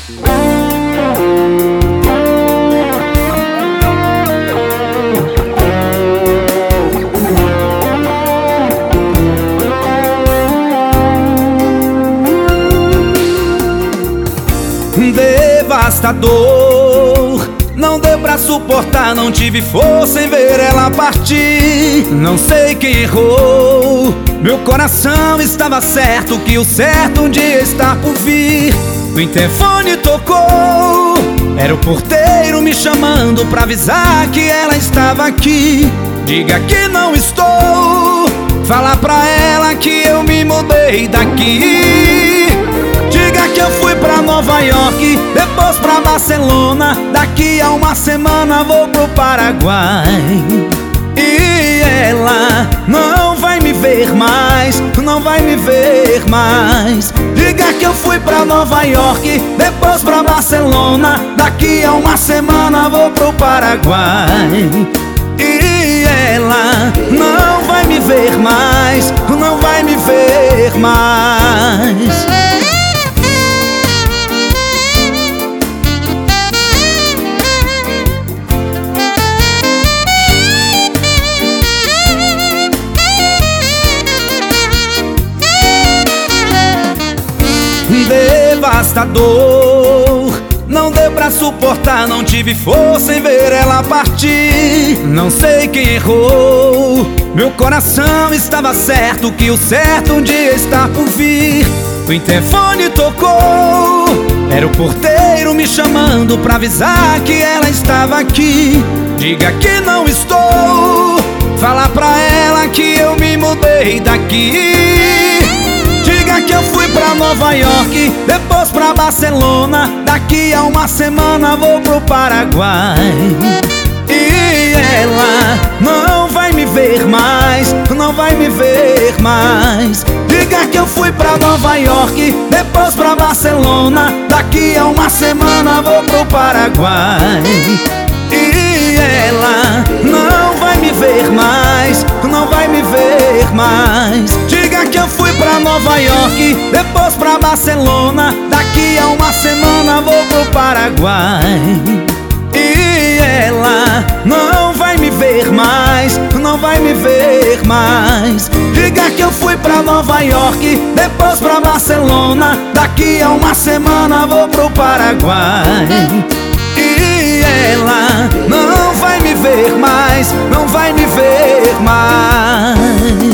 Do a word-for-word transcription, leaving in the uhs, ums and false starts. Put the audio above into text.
Devastador, não deu pra suportar, não tive força em ver ela partir. Não sei quem errou, meu coração estava certo que o certo um dia está por vir. O interfone tocou, era o porteiro me chamando pra avisar que ela estava aqui. Diga que não estou, fala pra ela que eu me mudei daqui. Diga que eu fui pra Nova York, depois pra Barcelona, daqui a uma semana vou pro Paraguai. E ela não vai me ver mais, não vai me ver mais. Diga que eu fui pra Nova York, depois pra Barcelona, daqui a uma semana vou pro Paraguai. E ela não vai me ver mais, não vai me ver mais. Devastador, não deu pra suportar, não tive força em ver ela partir. Não sei quem errou, meu coração estava certo que o certo um dia está por vir. O interfone tocou, era o porteiro me chamando pra avisar que ela estava aqui. Diga que não estou, fala pra ela que eu me mudei daqui. Diga que eu fui pra Nova York, depois pra Barcelona, daqui a uma semana vou pro Paraguai. E ela não vai me ver mais, não vai me ver mais. Diga que eu fui pra Nova York, depois pra Barcelona, daqui a uma semana vou pro Paraguai. E ela não vai me ver mais, não vai me ver mais. Diga que eu fui pra Nova York, depois pra Barcelona, daqui a uma semana vou pro Paraguai. E ela não vai me ver mais, não vai me ver mais. Diga que eu fui pra Nova York, depois pra Barcelona, daqui a uma semana vou pro Paraguai. E ela não vai me ver mais, não vai me ver mais.